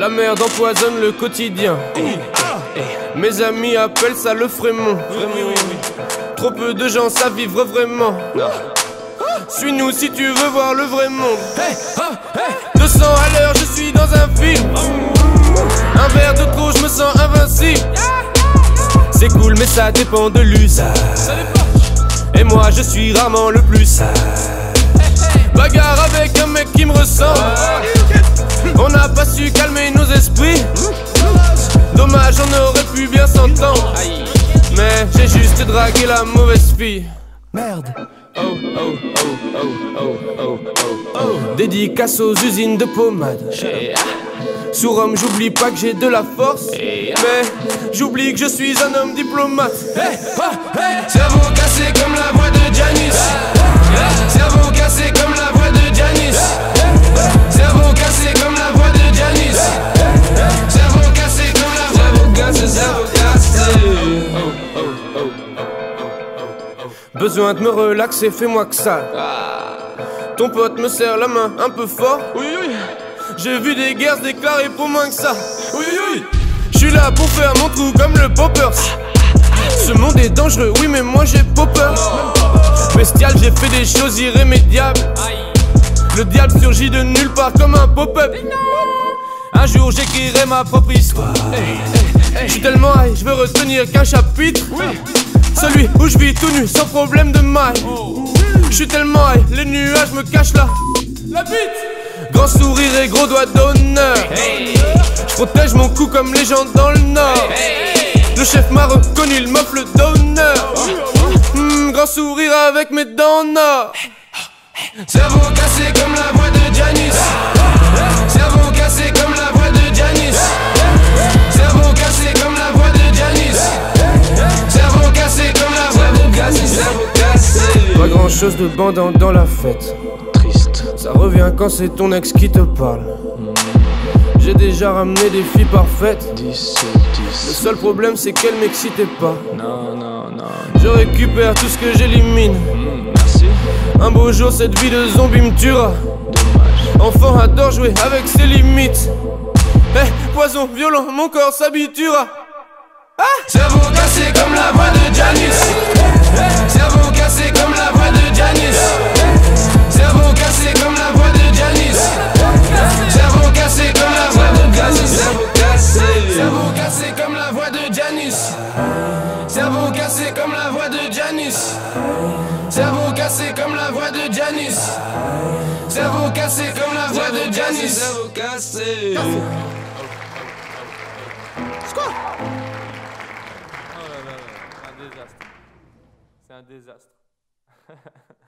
La merde empoisonne le quotidien. Mes amis appellent ça le frémont. Trop peu de gens savent vivre vraiment. Suis-nous si tu veux voir le vrai monde. 200 à l'heure, je suis dans un film. Un verre de trop, je me sens invincible. C'est cool mais ça dépend de l'usage. Et moi je suis rarement le plus sage. Bagarre avec un mec qui me ressemble. On n'a pas su calmer nos esprits. Dommage, on aurait pu bien s'entendre. Mais j'ai juste dragué la mauvaise fille. Merde. Oh, oh, oh, oh, oh, oh, oh, oh. Dédicace aux usines de pommade. Sous Rome, j'oublie pas que j'ai de la force. Mais j'oublie que je suis un homme diplomate. Cerveau cassé comme la voix de Giannis. Cerveau cassé comme la voix de Giannis. Cerveau cassé comme la voix de Giannis. Cerveau cassé comme la voix de Giannis. Cerveau cassé. Besoin de me relaxer, fais-moi que ça. Ton pote me serre la main un peu fort. J'ai vu des guerres se déclarer pour moins que ça. J'suis là pour faire mon trou comme le Poppers. Ce monde est dangereux, oui mais moi j'ai pas peur. Bestial, j'ai fait des choses irrémédiables. Le diable surgit de nulle part comme un pop-up. Un jour j'écrirai ma propre histoire. J'suis tellement high, j'veux retenir qu'un chapitre. Celui où je vis tout nu sans problème de maille. J'suis tellement high, les nuages me cachent là. La bite. Grand sourire et gros doigt d'honneur. J'protège mon cou comme les gens dans le nord. Le chef m'a reconnu, il m'offre le d'honneur. Grand sourire avec mes dents nord. Cerveau cassé comme la voix de Giannis. Cerveau cassé comme la voix de Giannis. Cerveau cassé comme la voix de Giannis. Cerveau cassé comme la voix de Giannis. Cerveau cassé. Pas grand chose de bandant dans la fête. Triste. Ça revient quand c'est ton ex qui te parle. J'ai déjà ramené des filles parfaites. 10 sur Le 10. seul problème c'est qu'elles m'excitaient pas. Non, non, non. Je récupère tout ce que j'élimine. Merci. Un beau jour cette vie de zombie me tuera. Dommage. Enfant adore jouer avec ses limites. Poison violent, mon corps s'habituera. Cerveau cassé comme la voix de Giannis. Cerveau cassé comme la voix de Giannis. Cerveau cassé comme la voix de Giannis. Cerveau cassé comme la voix de Giannis. Cerveau cassé. Cerveau cassé comme la voix de Giannis. Cerveau cassé comme la voix de Giannis. Cerveau cassé comme la voix de Giannis. Cerveau cassé comme la voix de Giannis. Cerveau cassé. C'est un désastre. C'est un désastre.